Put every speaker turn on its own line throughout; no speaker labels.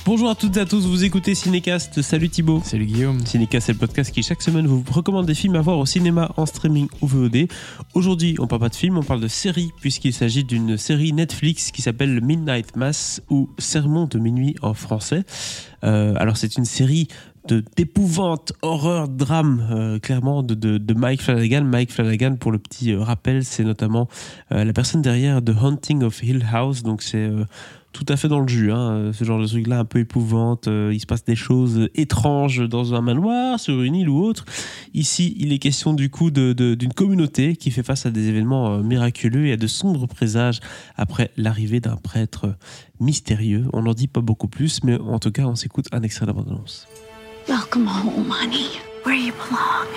Bonjour à toutes et à tous, vous écoutez Cinécast. Salut Thibaut.
Salut Guillaume.
Cinécast, c'est le podcast qui chaque semaine vous recommande des films à voir au cinéma, en streaming ou VOD. Aujourd'hui, on parle pas de film, on parle de série, puisqu'il s'agit d'une série Netflix qui s'appelle Midnight Mass ou Sermon de minuit en français. Alors c'est une série d'épouvante, horreur, drame, clairement de Mike Flanagan. Mike Flanagan, pour le petit rappel, c'est notamment la personne derrière The Haunting of Hill House, donc c'est tout à fait dans le jus, hein, ce genre de truc-là un peu épouvante. Il se passe des choses étranges dans un manoir, sur une île ou autre. Ici, il est question du coup d'une communauté qui fait face à des événements miraculeux et à de sombres présages après l'arrivée d'un prêtre mystérieux. On n'en dit pas beaucoup plus, mais en tout cas, on s'écoute un extrait d'abondance.
Welcome home, honey, where you belong.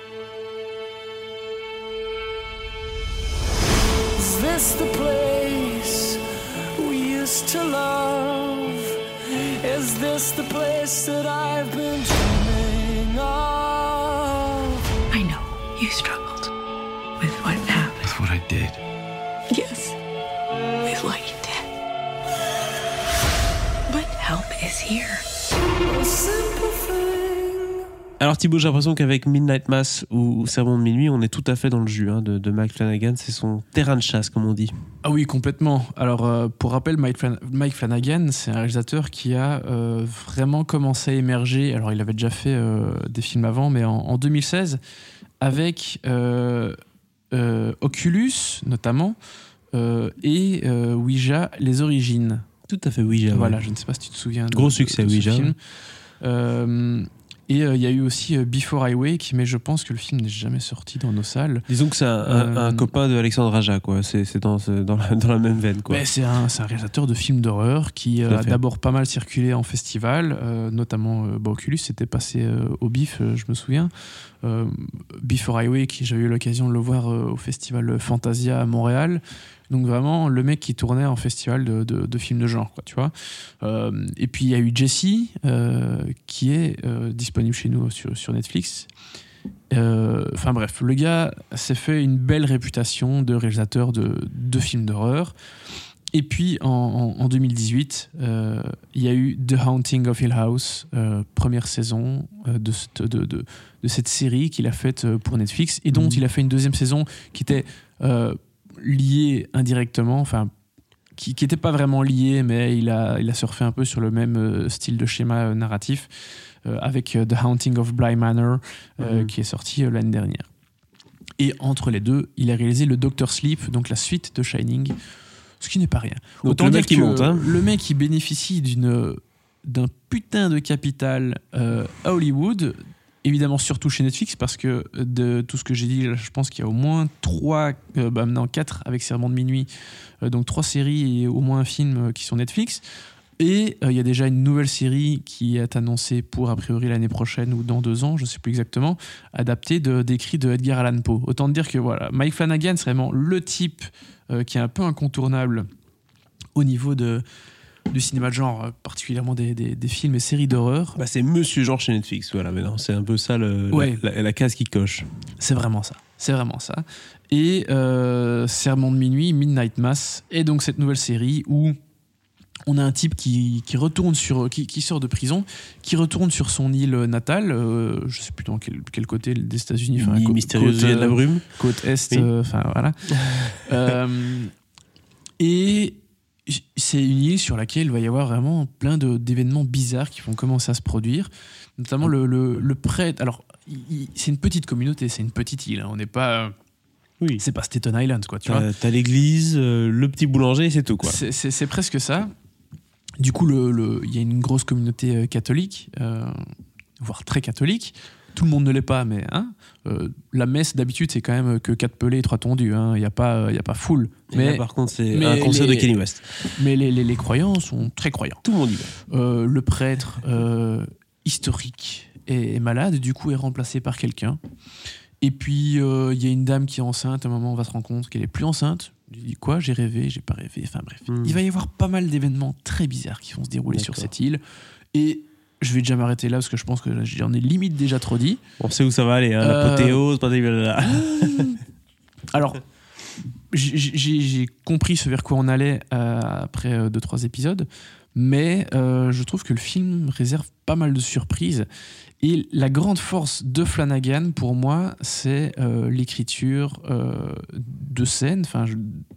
Is this the place we used to love? Is this the place that I've been dreaming of?
I know you struggled with what happened.
With what I did.
Yes, with what you did. But help is here.
A simple thing.
Alors Thibaut, j'ai l'impression qu'avec Midnight Mass ou Sermon de minuit, on est tout à fait dans le jus de Mike Flanagan. C'est son terrain de chasse, comme on dit.
Ah oui, complètement. Alors, pour rappel, Mike Flanagan, c'est un réalisateur qui a vraiment commencé à émerger. Alors, il avait déjà fait des films avant, mais en 2016, avec Oculus, notamment, et Ouija, Les Origines.
Tout à fait, Ouija.
Voilà,
ouais.
je ne sais pas si tu te souviens.
Gros succès,
de ce
Ouija.
film. Et il y a eu aussi Before I Wake, mais je pense que le film n'est jamais sorti dans nos salles.
Disons que c'est un copain de Alexandre Aja, quoi. C'est dans la même veine, quoi.
Mais c'est un réalisateur de films d'horreur qui a d'abord pas mal circulé en festival, notamment Oculus, c'était passé au BIF, je me souviens. Before I Wake, j'avais eu l'occasion de le voir au festival Fantasia à Montréal. Donc vraiment, le mec qui tournait en festival de films de genre, quoi, tu vois. Et puis il y a eu Jesse, qui est disponible chez nous sur Netflix. Enfin bref, le gars s'est fait une belle réputation de réalisateur de films d'horreur. Et puis en 2018, il y a eu The Haunting of Hill House, première saison de cette série qu'il a faite pour Netflix et dont il a fait une deuxième saison qui était liée indirectement, enfin qui n'était pas vraiment liée, mais il a surfé un peu sur le même style de schéma narratif avec The Haunting of Bly Manor qui est sorti l'année dernière. Et entre les deux, il a réalisé le Doctor Sleep, donc la suite de Shining, ce qui n'est pas rien.
Donc
autant
le
dire
mec qui
que
monte, hein.
le mec il bénéficie d'un putain de capital à Hollywood, évidemment surtout chez Netflix, parce que de tout ce que j'ai dit, je pense qu'il y a au moins 4 avec Sermon de minuit, donc 3 séries et au moins un film qui sont Netflix. Et il y a déjà une nouvelle série qui est annoncée pour a priori l'année prochaine ou dans 2 ans, je ne sais plus exactement, adaptée d'écrits de Edgar Allan Poe. Autant dire que voilà, Mike Flanagan, c'est vraiment le type qui est un peu incontournable au niveau du cinéma de genre, particulièrement des films et séries d'horreur.
Bah, c'est Monsieur Genre chez Netflix, voilà. Mais non, c'est un peu ça la case qui coche.
C'est vraiment ça. Et Sermon de minuit, Midnight Mass, et donc cette nouvelle série où on a un type qui retourne qui sort de prison, qui retourne sur son île natale, je sais plus dans quel côté des États-Unis,
Une île mystérieuse, il y a de la brume.
Côte est,
Oui.
enfin voilà. Et c'est une île sur laquelle il va y avoir vraiment plein d'événements bizarres qui vont commencer à se produire, notamment le prêtre. Alors, c'est une petite communauté, c'est une petite île, hein. On n'est pas...
Oui.
C'est pas Staten Island, quoi, tu vois.
T'as l'église, le petit boulanger, c'est tout, quoi.
C'est presque ça. Du coup, il y a une grosse communauté catholique, voire très catholique. Tout le monde ne l'est pas, mais la messe d'habitude c'est quand même que 4 pelés et 3 tondus. Il n'y a pas foule.
Mais là, par contre, c'est un concert de Kenny West.
Mais les croyants sont très croyants.
Tout le monde y va.
Le prêtre historique est malade, du coup est remplacé par quelqu'un. Et puis il y a une dame qui est enceinte. À un moment, on va se rendre compte qu'elle est plus enceinte. Je dis quoi ? J'ai rêvé, j'ai pas rêvé. Enfin bref, il va y avoir pas mal d'événements très bizarres qui vont se dérouler sur cette île. Et je vais déjà m'arrêter là parce que je pense que j'en ai limite déjà trop dit.
On sait où ça va aller, hein. L'apothéose, pas de...
Alors, j'ai compris ce vers quoi on allait après 2-3 épisodes, mais je trouve que le film réserve pas mal de surprises. Et la grande force de Flanagan, pour moi, c'est l'écriture de scène, enfin,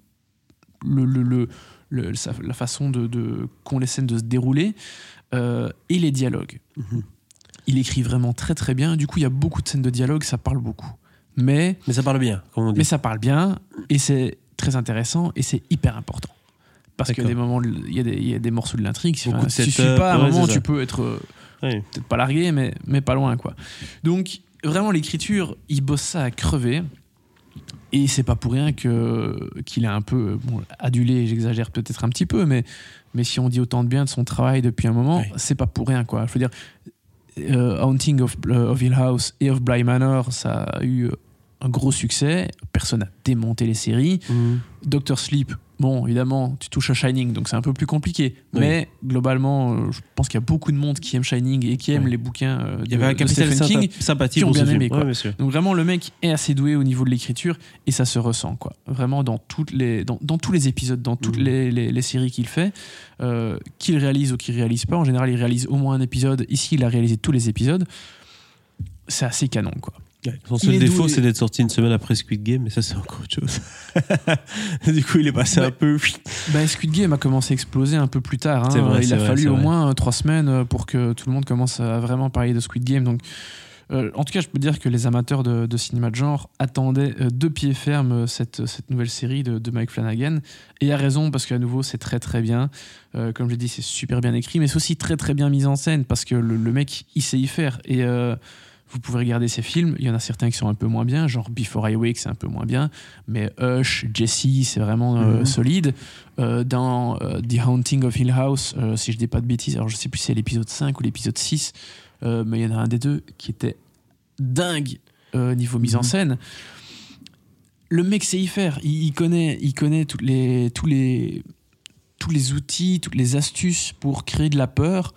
la façon qu'ont les scènes de se dérouler et les dialogues. Mm-hmm. Il écrit vraiment très très bien. Du coup, il y a beaucoup de scènes de dialogue, ça parle beaucoup. Mais
ça parle bien, comme on dit.
Mais ça parle bien, et c'est très intéressant, et c'est hyper important. Parce qu'il y a des moments, il y a des morceaux de l'intrigue. Si tu suis pas, à un moment, tu peux être peut-être pas largué, mais pas loin, quoi. Donc, vraiment, l'écriture, il bosse ça à crever. Et c'est pas pour rien qu'il est un peu adulé, j'exagère peut-être un petit peu, mais si on dit autant de bien de son travail depuis un moment, c'est pas pour rien, quoi. Je veux dire, Haunting of Hill House et of Bly Manor, ça a eu un gros succès. Personne n'a démonté les séries. Dr. Sleep, bon, évidemment, tu touches à Shining, donc c'est un peu plus compliqué. Oui. Mais globalement, je pense qu'il y a beaucoup de monde qui aime Shining et qui aime les bouquins
Il y avait un capital sympathie
qui ont
pour
bien aimé,
quoi.
Ouais, donc vraiment, le mec est assez doué au niveau de l'écriture et ça se ressent, quoi. Vraiment dans tous les épisodes, dans toutes les séries qu'il fait, qu'il réalise ou qu'il réalise pas. En général, il réalise au moins un épisode. Ici, il a réalisé tous les épides. C'est assez canon, quoi.
Son seul défaut, c'est d'être sorti une semaine après Squid Game, mais ça, c'est encore autre chose. Du coup, il est passé un peu.
Squid Game a commencé à exploser un peu plus tard. Hein.
C'est vrai,
il a fallu au
vrai.
moins 3 semaines pour que tout le monde commence à vraiment parler de Squid Game. Donc, en tout cas, je peux dire que les amateurs de cinéma de genre attendaient de pied ferme cette nouvelle série de Mike Flanagan. Et a raison, parce qu'à nouveau, c'est très très bien. Comme je l'ai dit, c'est super bien écrit, mais c'est aussi très très bien mis en scène, parce que le mec, il sait y faire. Et vous pouvez regarder ses films, il y en a certains qui sont un peu moins bien, genre Before I Wake, c'est un peu moins bien, mais Hush, Jesse, c'est vraiment solide. Dans The Haunting of Hill House, si je dis pas de bêtises, alors je sais plus si c'est l'épisode 5 ou l'épisode 6, mais il y en a un des deux qui était dingue niveau mise en scène. Le mec sait y faire, il connaît tous les outils, toutes les astuces pour créer de la peur.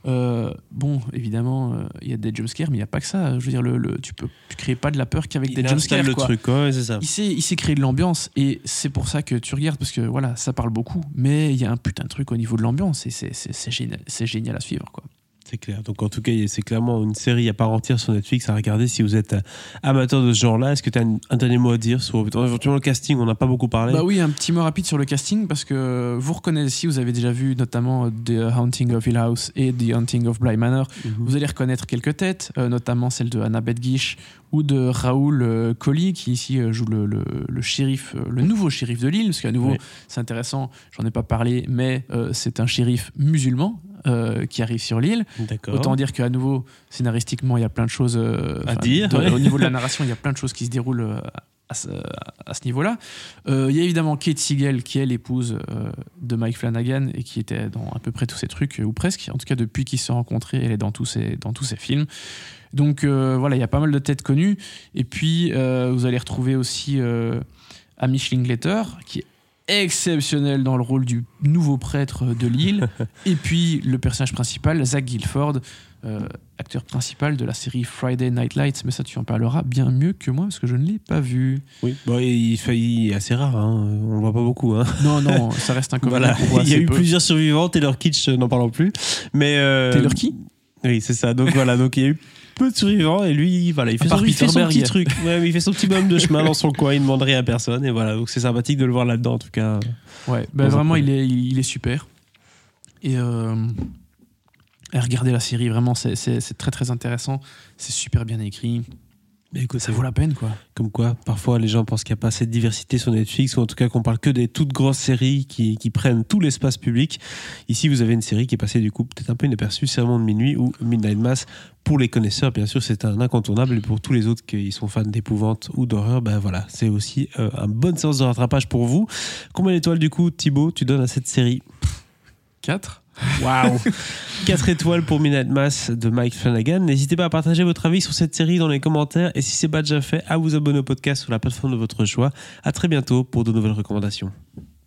Bon, évidemment, il y a des jumpscares, mais il n'y a pas que ça. Je veux dire, tu crées pas de la peur qu'avec des jumpscares.
Le truc, ouais, c'est ça.
Il sait créer de l'ambiance, et c'est pour ça que tu regardes, parce que voilà, ça parle beaucoup, mais il y a un putain de truc au niveau de l'ambiance, et c'est génial à suivre, quoi.
C'est clair. Donc en tout cas, c'est clairement une série à part entière sur Netflix à regarder si vous êtes amateur de ce genre-là. Est-ce que tu as un dernier mot à dire sur éventuellement le casting? On n'a pas beaucoup parlé.
Bah oui, un petit mot rapide sur le casting, parce que vous reconnaissez, vous avez déjà vu notamment The Haunting of Hill House et The Haunting of Bly Manor. Vous allez reconnaître quelques têtes, notamment celle de Annabeth Gish ou de Raoul Coley, qui ici joue le shérif, le nouveau shérif de l'île, parce qu'à nouveau, c'est intéressant, j'en ai pas parlé, mais c'est un shérif musulman qui arrive sur l'île.
D'accord.
Autant dire qu'à nouveau, scénaristiquement, il y a plein de choses
à dire.
Au niveau de la narration, il y a plein de choses qui se déroulent à ce niveau-là. Il y a évidemment Kate Siegel, qui est l'épouse de Mike Flanagan et qui était dans à peu près tous ces trucs, ou presque. En tout cas, depuis qu'ils se sont rencontrés, elle est dans tous ces films. Donc voilà, il y a pas mal de têtes connues. Et puis, vous allez retrouver aussi Hamish Linklater, qui est exceptionnel dans le rôle du nouveau prêtre de l'île. Et puis le personnage principal, Zach Gilford, acteur principal de la série Friday Night Lights, mais ça tu en parleras bien mieux que moi parce que je ne l'ai pas vu.
Oui, bon, il est assez rare, hein. On le voit pas beaucoup. Hein.
Non, ça reste un comédien.
Voilà. Il y a eu plusieurs survivants, Taylor Kitsch, n'en parlons plus. Mais
Taylor qui ?
Oui, c'est ça. Donc voilà, donc il y a eu peu de survivants et lui, voilà, il fait son petit truc. Ouais, il fait son petit bonhomme de chemin dans son coin, il ne demande rien à personne et voilà, donc c'est sympathique de le voir là-dedans en tout cas.
Ouais, vraiment il est super. Et regardez la série, vraiment c'est très très intéressant, c'est super bien écrit. Mais écoute, ça vaut la peine, quoi.
Comme quoi, parfois les gens pensent qu'il n'y a pas assez de diversité sur Netflix, ou en tout cas qu'on parle que des toutes grosses séries qui prennent tout l'espace public. Ici, vous avez une série qui est passée du coup peut-être un peu inaperçue, Sermon de minuit ou Midnight Mass. Pour les connaisseurs, bien sûr, c'est un incontournable. Et pour tous les autres qui sont fans d'épouvante ou d'horreur, ben voilà, c'est aussi une bonne séance de rattrapage pour vous. Combien d'étoiles du coup, Thibaut, tu donnes à cette série ?
4.
Waouh. 4 étoiles pour Midnight Mass de Mike Flanagan. N'hésitez pas à partager votre avis sur cette série dans les commentaires et si ce n'est pas déjà fait, à vous abonner au podcast sur la plateforme de votre choix. À très bientôt pour de nouvelles recommandations.